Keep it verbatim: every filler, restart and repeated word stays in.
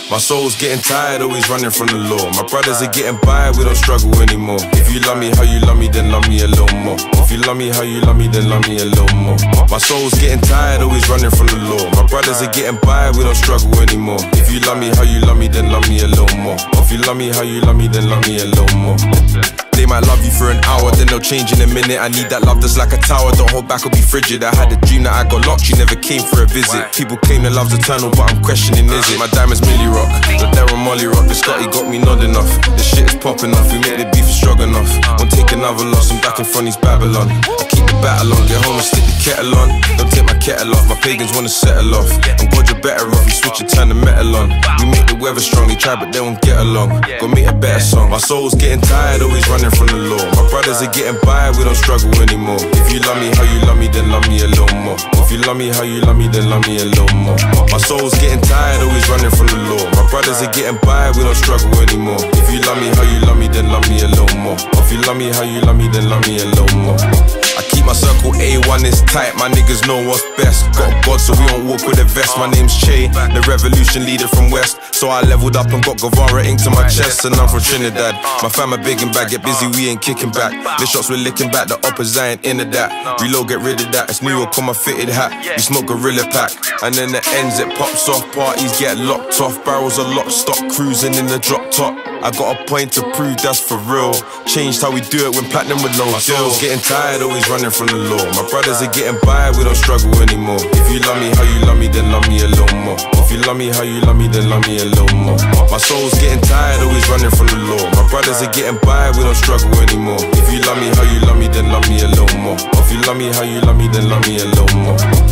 My soul's getting tired, always running from the law. My brothers are getting by, we don't struggle anymore. If you love me how you love me, then love me a little more. If you love me how you love me, then love me a little more. My soul's getting tired, always running from the law. My brothers are getting by, we don't struggle anymore. If you love me how you love me, then love me a little more. If you love me how you love me, then love me a little more. They might love you for an hour, then they'll change in a minute. I need that love that's like a tower, don't hold back or be frigid. I had a dream that I got locked, you never came for a visit. People claim that love's eternal, but I'm questioning, is it? My diamonds Millie Rock, the Darren Molly Rock. The Scotty got me nodding off, the shit is popping off. We make the beef strong enough, won't take another loss. I'm back in front of these Babylon. I keep the battle on, get home and stick the kettle on. Don't take my kettle off, my pagans wanna settle off. I'm glad you're better off, you switch and turn the metal on. We make the weather strong, they try but they won't get along. Go make a better song. My soul's getting tired, always running from the law. My brothers are getting by, we don't struggle anymore. If you love me how you love me, then love me a little more. If you love me how you love me, then love me a little more. My soul's getting tired, always running from the law. My brothers are getting by, we don't struggle anymore. If you love me how you love me, then love me a little more. If you love me how you love me, then love me a little more. I keep my circle A one, it's tight, my niggas know what's best. Got God so we don't walk with a vest. My name's Che, the revolution leader from West. So I leveled up and got Guevara ink to my chest. And I'm from Trinidad, my fam are big and bad. Get busy, we ain't kicking back. The shots we're licking back, the uppers I ain't into that. Reload, get rid of that, it's New York on my fitted hat. We smoke Gorilla Pack, and then the ends it pops off. Parties get locked off, barrels are locked, stop cruising in the drop top. I got a point to prove, that's for real. Changed how we do it when platinum with no deals. Getting tired, always running from the law. My brothers are getting by, we don't struggle anymore. If you love me how you love me, then love me a little more. If you love me how you love me, then love me a little more. My soul's getting tired, always running from the law. My brothers are getting by, we don't struggle anymore. If you love me how you love me, then love me a little more. If you love me how you love me, then love me a little more.